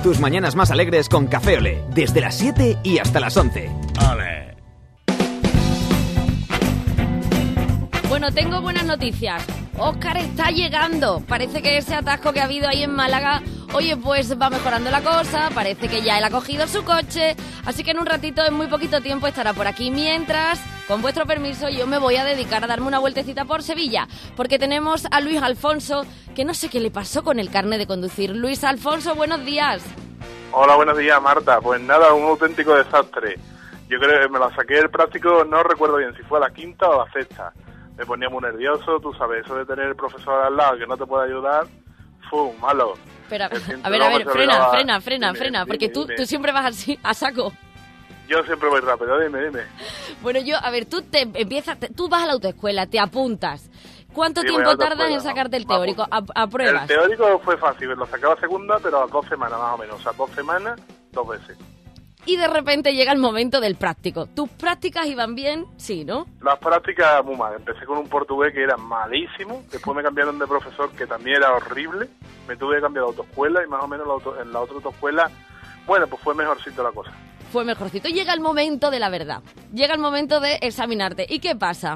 Tus mañanas más alegres con Café Olé, desde las 7 y hasta las 11. ¡Ole! Bueno, tengo buenas noticias. Óscar está llegando. Parece que ese atasco que ha habido ahí en Málaga, oye, pues va mejorando la cosa. Parece que ya él ha cogido su coche. Así que en un ratito, en muy poquito tiempo, estará por aquí. Mientras, con vuestro permiso, yo me voy a dedicar a darme una vueltecita por Sevilla. Porque tenemos a Luis Alfonso, que no sé qué le pasó con el carnet de conducir. Luis Alfonso, buenos días. Hola, buenos días, Marta. Pues nada, un auténtico desastre. Yo creo que me la saqué del práctico, no recuerdo bien si fue a la quinta o a la sexta. Me ponía muy nervioso, tú sabes, eso de tener el profesor al lado que no te puede ayudar, malo. Pero, a ver, frena, porque tú siempre vas así, a saco. Yo siempre voy rápido, dime. Bueno, tú vas a la autoescuela, te apuntas. ¿Cuánto tiempo tardas en sacarte el teórico a pruebas? El teórico fue fácil, lo sacaba segunda, pero a 2 semanas más o menos, o sea, 2 semanas, 2 veces. Y de repente llega el momento del práctico. ¿Tus prácticas iban bien? Sí, ¿no? Las prácticas muy mal. Empecé con un portugués que era malísimo. Después me cambiaron de profesor que también era horrible. Me tuve que cambiar de autoescuela y más o menos en la otra autoescuela, bueno, pues fue mejorcito la cosa. Fue mejorcito. Llega el momento de la verdad. Llega el momento de examinarte. ¿Y qué pasa?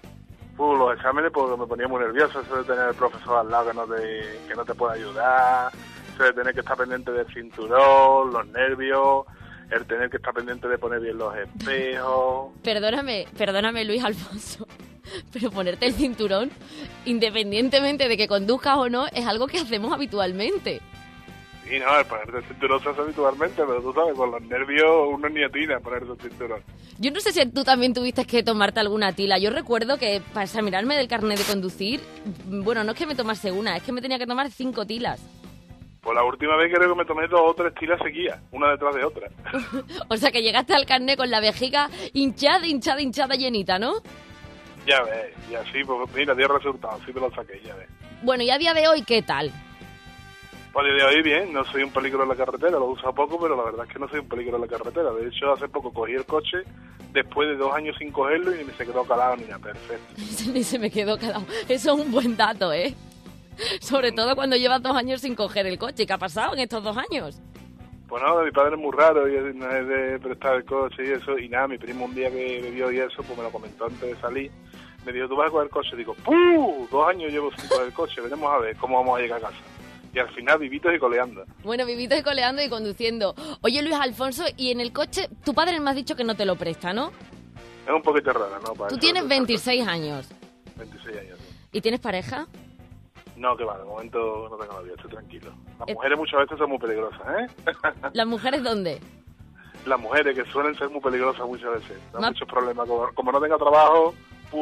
Los exámenes pues me ponía muy nervioso. Eso de tener el profesor al lado que no te puede ayudar. Eso de tener que estar pendiente del cinturón, los nervios... El tener que estar pendiente de poner bien los espejos... Perdóname, Luis Alfonso, pero ponerte el cinturón, independientemente de que conduzcas o no, es algo que hacemos habitualmente. Sí, no, el ponerte el cinturón se hace habitualmente, pero tú sabes, con los nervios uno ni atina a ponerse el cinturón. Yo no sé si tú también tuviste que tomarte alguna tila. Yo recuerdo que para examinarme del carnet de conducir, bueno, no es que me tomase una, es que me tenía que tomar 5 tilas. Pues la última vez creo que me tomé 2 o 3 tilas seguidas, una detrás de otra. O sea que llegaste al carnet con la vejiga hinchada, llenita, ¿no? Ya ves, y así, pues mira, dio resultados, sí te lo saqué, ya ves. Bueno, y a día de hoy, ¿qué tal? Pues a día de hoy bien, no soy un peligro en la carretera, lo uso poco, pero la verdad es que no soy un peligro en la carretera. De hecho, hace poco cogí el coche, después de 2 años sin cogerlo, y ni se quedó calado ni nada, perfecto. Ni se me quedó calado. Eso es un buen dato, ¿eh? Sobre todo cuando llevas 2 años sin coger el coche. ¿Qué ha pasado en estos 2 años? Pues no, mi padre es muy raro y no es de prestar el coche y eso. Y nada, mi primo un día que bebió y eso, pues me lo comentó antes de salir. Me dijo, ¿tú vas a coger el coche? Digo, ¡puh! 2 años llevo sin coger el coche, veremos a ver cómo vamos a llegar a casa. Y al final vivitos y coleando. Bueno, vivitos y coleando y conduciendo. Oye, Luis Alfonso, y en el coche, tu padre me has dicho que no te lo presta, ¿no? Es un poquito raro, ¿no? Tú tienes 26 años. 26 años, sí. ¿Y tienes pareja? No, que va, de momento no tengo novia, estoy tranquilo. Las mujeres muchas veces son muy peligrosas, ¿eh? ¿Las mujeres dónde? Las mujeres, que suelen ser muy peligrosas muchas veces. Dan muchos problemas. Como no tenga trabajo,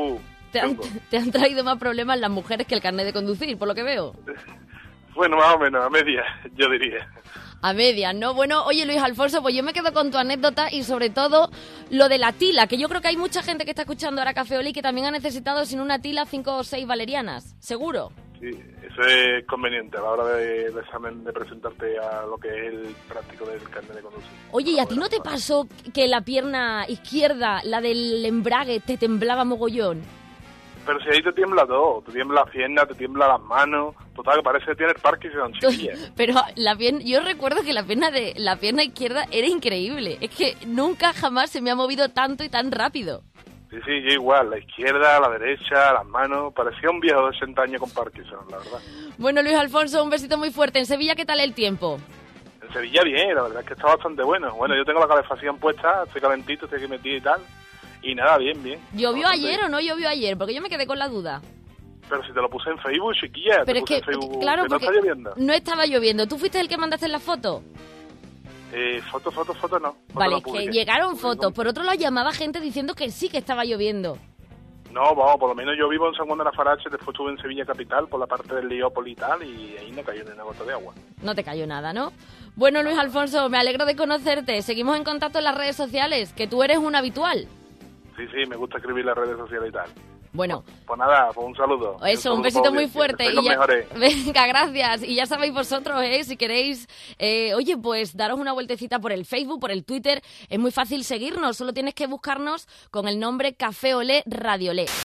te han traído más problemas las mujeres que el carnet de conducir, por lo que veo. Bueno, más o menos, a media, yo diría. A medias, ¿no? Bueno, oye, Luis Alfonso, pues yo me quedo con tu anécdota y sobre todo lo de la tila, que yo creo que hay mucha gente que está escuchando ahora Café Olé que también ha necesitado sin una tila 5 o 6 valerianas, ¿seguro? Sí, eso es conveniente a la hora del examen de presentarte a lo que es el práctico del carnet de conducir. Oye, ¿y a ti no te pasó que la pierna izquierda, la del embrague, te temblaba mogollón? Pero si ahí te tiembla todo, te tiembla las piernas, te tiembla las manos, total, que parece que tienes Parkinson. Pero yo recuerdo que la pierna izquierda era increíble, es que nunca jamás se me ha movido tanto y tan rápido. Sí, yo igual, la izquierda, la derecha, las manos, parecía un viejo de 60 años con Parkinson, la verdad. Bueno, Luis Alfonso, un besito muy fuerte. ¿En Sevilla qué tal el tiempo? En Sevilla bien, la verdad es que está bastante bueno. Bueno, yo tengo la calefacción puesta, estoy calentito, estoy aquí metido y tal. Y nada, bien. ¿Llovió ayer o no llovió ayer? Porque yo me quedé con la duda. Pero si te lo puse en Facebook, chiquilla. Pero es que, claro, que no está lloviendo. No estaba lloviendo. ¿Tú fuiste el que mandaste la foto? Foto no. Vale, es que llegaron fotos. Por otro lado, llamaba gente diciendo que sí que estaba lloviendo. No, vamos, por lo menos yo vivo en San Juan de la Farache, después estuve en Sevilla capital, por la parte del Leópolis y tal, y ahí no cayó ni una gota de agua. No te cayó nada, ¿no? Bueno, Luis Alfonso, me alegro de conocerte. Seguimos en contacto en las redes sociales, que tú eres un habitual. Sí, me gusta escribir en las redes sociales y tal. Bueno. Pues nada, pues un saludo. Eso, un besito muy fuerte. Y ya... Venga, gracias. Y ya sabéis vosotros, si queréis, oye, pues daros una vueltecita por el Facebook, por el Twitter. Es muy fácil seguirnos, solo tienes que buscarnos con el nombre Café Olé Radio Olé.